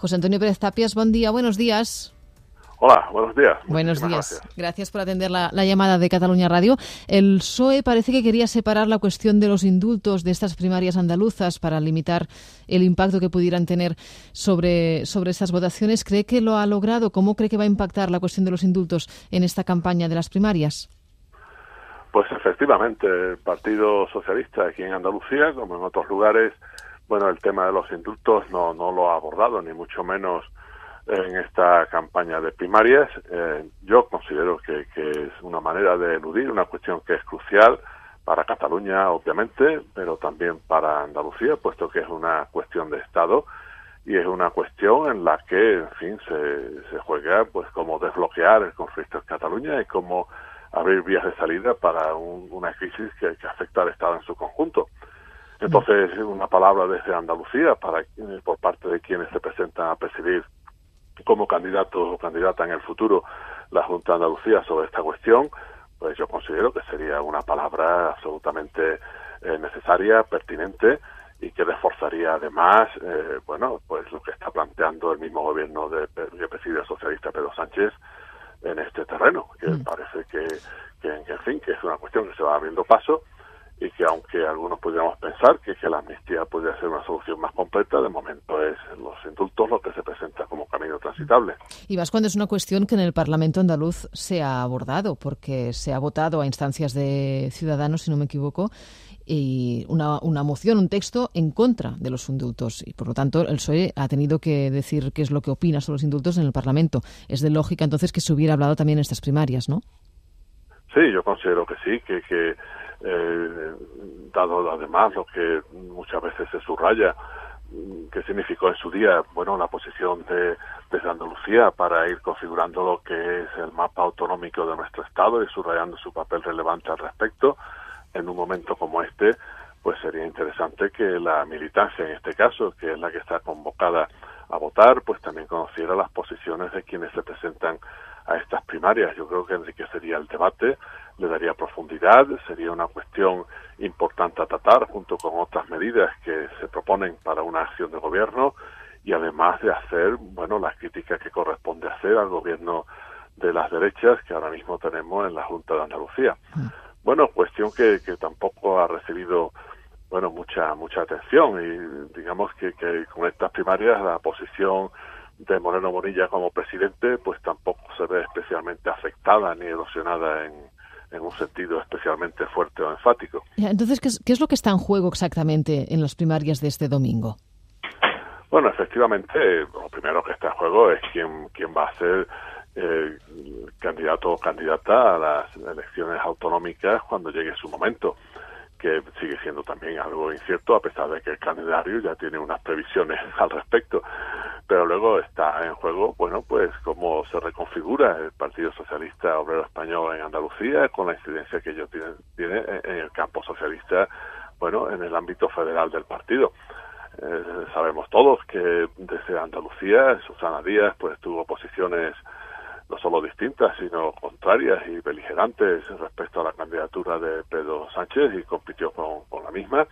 José Antonio Pérez Tapias, buen día, buenos días. Hola, buenos días. Buenos días. Gracias por atender la llamada de Cataluña Radio. El PSOE parece que quería separar la cuestión de los indultos de estas primarias andaluzas para limitar el impacto que pudieran tener sobre estas votaciones. ¿Cree que lo ha logrado? ¿Cómo cree que va a impactar la cuestión de los indultos en esta campaña de las primarias? Pues efectivamente, el Partido Socialista aquí en Andalucía, como en otros lugares, bueno, el tema de los indultos no lo ha abordado, ni mucho menos en esta campaña de primarias. Yo considero que es una manera de eludir una cuestión que es crucial para Cataluña, obviamente, pero también para Andalucía, puesto que es una cuestión de Estado y es una cuestión en la que, en fin, se juega pues cómo desbloquear el conflicto en Cataluña y cómo abrir vías de salida para una crisis que afecta al Estado en su conjunto. Entonces, una palabra desde Andalucía por parte de quienes se presentan a presidir como candidato o candidata en el futuro la Junta de Andalucía sobre esta cuestión, pues yo considero que sería una palabra absolutamente necesaria, pertinente y que reforzaría además, pues lo que está planteando el mismo gobierno que preside el socialista Pedro Sánchez en este terreno, que parece que en fin, que es una cuestión que se va abriendo paso y que aunque algunos pudiéramos pensar que la amnistía podría ser una solución más completa, de momento es los indultos lo que se presenta como camino transitable. Y más cuando es una cuestión que en el Parlamento andaluz se ha abordado, porque se ha votado a instancias de Ciudadanos, si no me equivoco, y una moción, un texto en contra de los indultos. Y por lo tanto el PSOE ha tenido que decir qué es lo que opina sobre los indultos en el Parlamento. Es de lógica entonces que se hubiera hablado también en estas primarias, ¿no? Sí, yo considero que sí, que dado además lo que muchas veces se subraya, que significó en su día, bueno, la posición desde Andalucía para ir configurando lo que es el mapa autonómico de nuestro Estado y subrayando su papel relevante al respecto, en un momento como este, pues sería interesante que la militancia, en este caso, que es la que está convocada a votar, pues también conociera las posiciones de quienes se presentan a estas primarias. Yo creo que enriquecería el debate, le daría profundidad, sería una cuestión importante a tratar junto con otras medidas que se proponen para una acción de gobierno y además de hacer, bueno, la crítica que corresponde hacer al gobierno de las derechas que ahora mismo tenemos en la Junta de Andalucía. Bueno, cuestión que tampoco ha recibido, bueno, mucha atención y digamos que con estas primarias la posición de Moreno Bonilla como presidente pues tampoco se ve especialmente afectada ni erosionada en un sentido especialmente fuerte o enfático. Entonces, ¿qué es lo que está en juego exactamente en las primarias de este domingo? Bueno, efectivamente, lo primero que está en juego es quién va a ser candidato o candidata a las elecciones autonómicas cuando llegue su momento, que sigue siendo también algo incierto a pesar de que el calendario ya tiene unas previsiones al respecto. Pero luego está en juego, bueno, pues cómo se reconfigura el Partido Socialista Obrero Español en Andalucía con la incidencia que ello tiene en el campo socialista, bueno, en el ámbito federal del partido. Sabemos todos que desde Andalucía Susana Díaz pues tuvo posiciones no solo distintas, sino contrarias y beligerantes respecto a la candidatura de Pedro Sánchez y compitió con la misma.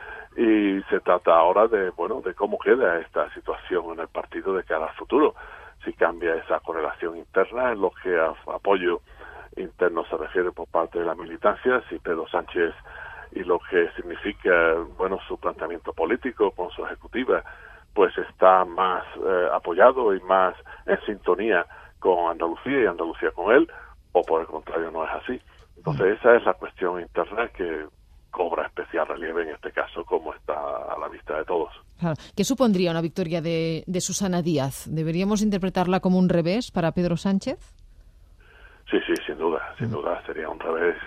Y se trata ahora de cómo queda esta situación en el partido de cara al futuro. Si cambia esa correlación interna en lo que a apoyo interno se refiere por parte de la militancia, si Pedro Sánchez y lo que significa, bueno, su planteamiento político con su ejecutiva, pues está más apoyado y más en sintonía con Andalucía y Andalucía con él, o por el contrario no es así. Entonces esa es la cuestión interna que cobra especial relieve en este caso, como está a la vista de todos. Claro. ¿Qué supondría una victoria de Susana Díaz? ¿Deberíamos interpretarla como un revés para Pedro Sánchez? Sí, sin duda sería un revés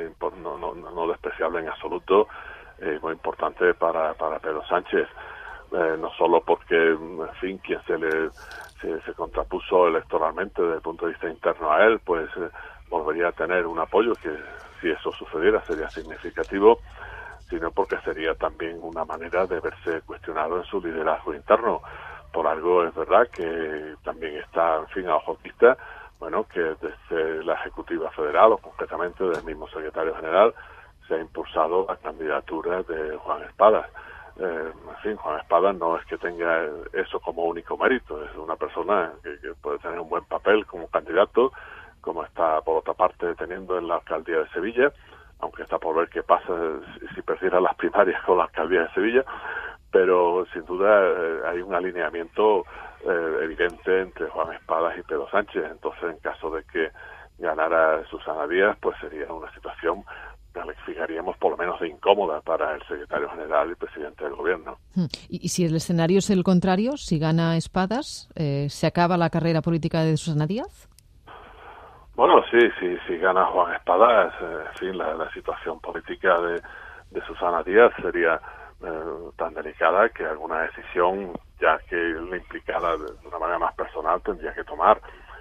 no despreciable en absoluto, muy importante para Pedro Sánchez, no solo porque, en fin, quien se contrapuso electoralmente desde el punto de vista interno a él, pues volvería a tener un apoyo que, si eso sucediera, sería significativo, sino porque sería también una manera de verse cuestionado en su liderazgo interno. Por algo es verdad que también está, en fin, a ojos vista, bueno, que desde la Ejecutiva Federal, o concretamente del mismo secretario general, se ha impulsado la candidatura de Juan Espadas. en fin, Juan Espadas no es que tenga eso como único mérito, es una persona que puede tener un buen papel como candidato, como está por otra parte teniendo en la alcaldía de Sevilla, aunque está por ver qué pasa si perdiera las primarias con la alcaldía de Sevilla, pero sin duda hay un alineamiento evidente entre Juan Espadas y Pedro Sánchez. Entonces, en caso de que ganara Susana Díaz, pues sería una situación calificaríamos por lo menos de incómoda para el secretario general y presidente del gobierno. ¿Y si el escenario es el contrario, si gana Espadas, se acaba la carrera política de Susana Díaz? Bueno, sí, gana Juan Espadas, en fin, la situación política de Susana Díaz sería tan delicada que alguna decisión, ya que la implicada de una manera más personal, tendría que tomar.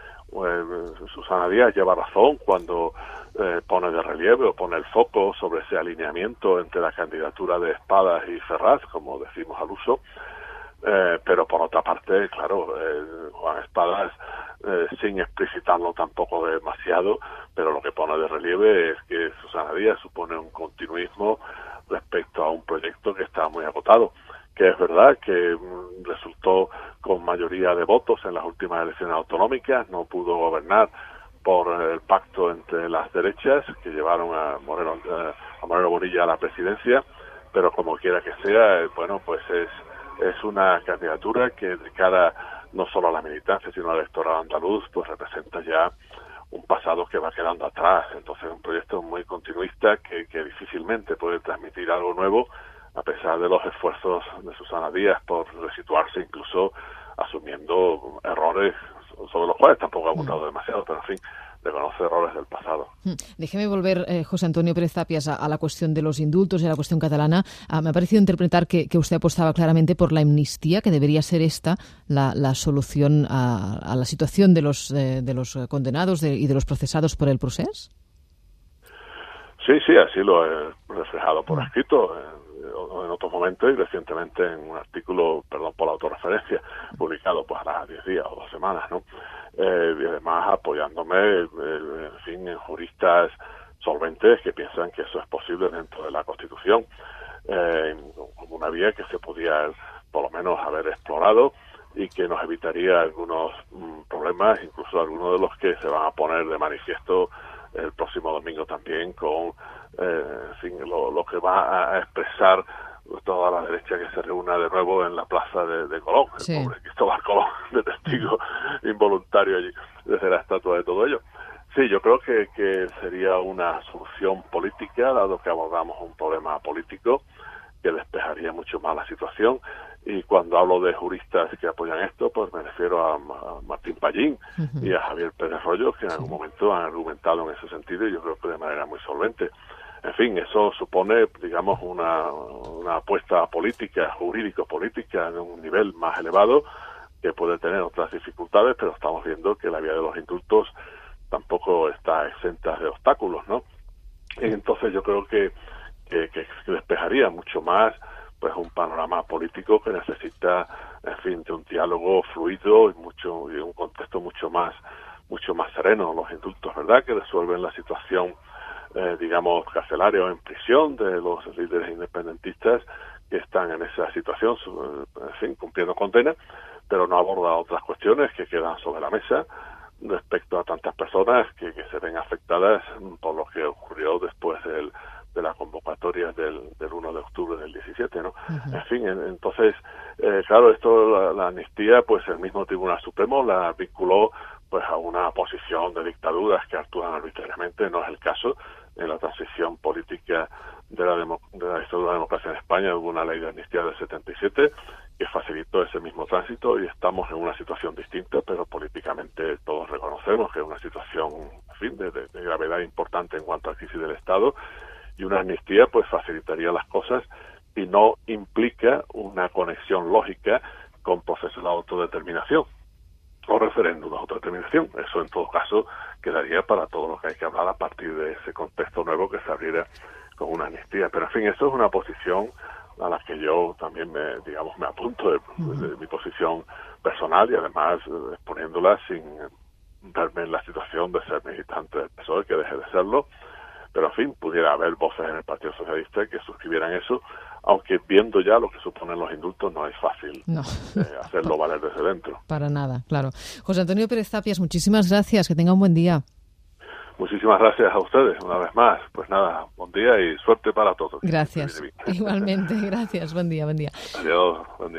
Susana Díaz lleva razón cuando pone de relieve o pone el foco sobre ese alineamiento entre la candidatura de Espadas y Ferraz, como decimos al uso, pero por otra parte, claro, Juan Espadas, sin explicitarlo tampoco demasiado, pero lo que pone de relieve es que Susana Díaz supone un continuismo respecto a un proyecto que está muy agotado, que es verdad que resultó con mayoría de votos en las últimas elecciones autonómicas, no pudo gobernar por el pacto entre las derechas que llevaron a Moreno Bonilla a la presidencia, pero como quiera que sea, bueno, pues es una candidatura que de cara no solo a la militancia, sino al electorado andaluz, pues representa ya un pasado que va quedando atrás. Entonces, un proyecto muy continuista que difícilmente puede transmitir algo nuevo, a pesar de los esfuerzos de Susana Díaz por resituarse, incluso asumiendo errores sobre los cuales tampoco ha abundado demasiado, pero en fin, reconoce errores del pasado. Déjeme volver, José Antonio Pérez Tapias, a la cuestión de los indultos y a la cuestión catalana. Me ha parecido interpretar que usted apostaba claramente por la amnistía, que debería ser esta la solución a la situación de los condenados y de los procesados por el procés. Sí, así lo he reflejado por escrito en otros momentos y recientemente en un artículo, por la autorreferencia, publicado pues hará 10 días o 2 semanas, ¿no? Y además apoyándome, en fin, en juristas solventes que piensan que eso es posible dentro de la Constitución, como una vía que se podía por lo menos haber explorado y que nos evitaría algunos problemas, incluso algunos de los que se van a poner de manifiesto el próximo domingo también con en fin, lo que va a expresar toda la derecha que se reúna de nuevo en la plaza de Colón, sí. El pobre Cristóbal Colón, de testigo involuntario allí, desde la estatua de todo ello. Sí, yo creo que sería una solución política, dado que abordamos un problema político que despejaría mucho más la situación. Y cuando hablo de juristas que apoyan esto, pues me refiero a Martín Pallín y a Javier Pérez Royo, que en algún momento han argumentado en ese sentido, y yo creo que de manera muy solvente. En fin, eso supone, digamos, una apuesta política, jurídico-política, de un nivel más elevado, que puede tener otras dificultades, pero estamos viendo que la vía de los indultos tampoco está exenta de obstáculos, ¿no? Entonces yo creo que despejaría mucho más pues un panorama político que necesita, en fin, de un diálogo fluido y un contexto mucho más sereno. Los indultos, ¿verdad?, que resuelven la situación digamos, carcelaria o en prisión de los líderes independentistas que están en esa situación, en fin, cumpliendo condena, pero no aborda otras cuestiones que quedan sobre la mesa respecto a tantas personas que se ven afectadas por lo que ocurrió después de la convocatoria del 1 de octubre del 17, ¿no? Uh-huh. En fin, entonces, claro, esto, la amnistía, pues el mismo Tribunal Supremo la vinculó pues a una posición de dictaduras que actúan arbitrariamente. No es el caso. En la transición política de la dictadura de la democracia en España hubo una ley de amnistía del 77 que facilitó ese mismo tránsito, y estamos en una situación distinta, pero políticamente todos reconocemos que es una situación, en fin, de gravedad importante en cuanto a crisis del Estado, y una amnistía pues facilitaría las cosas y no implica una conexión lógica con procesos de autodeterminación o referéndum de autodeterminación. Eso en todo caso quedaría para todo lo que hay que hablar a partir de ese contexto nuevo que se abriera con una amnistía. Pero en fin, eso es una posición a la que yo también me apunto de mi posición personal, y además exponiéndola sin verme en la situación de ser militante del PSOE, que deje de serlo. Pero en fin, pudiera haber voces en el Partido Socialista que suscribieran eso, aunque viendo ya lo que suponen los indultos no es fácil hacerlo valer desde dentro. Para nada, claro. José Antonio Pérez Tapias, muchísimas gracias, que tenga un buen día. Muchísimas gracias a ustedes una vez más. Pues nada, buen día y suerte para todos. Gracias. Igualmente, gracias. Buen día, buen día. Adiós, buen día.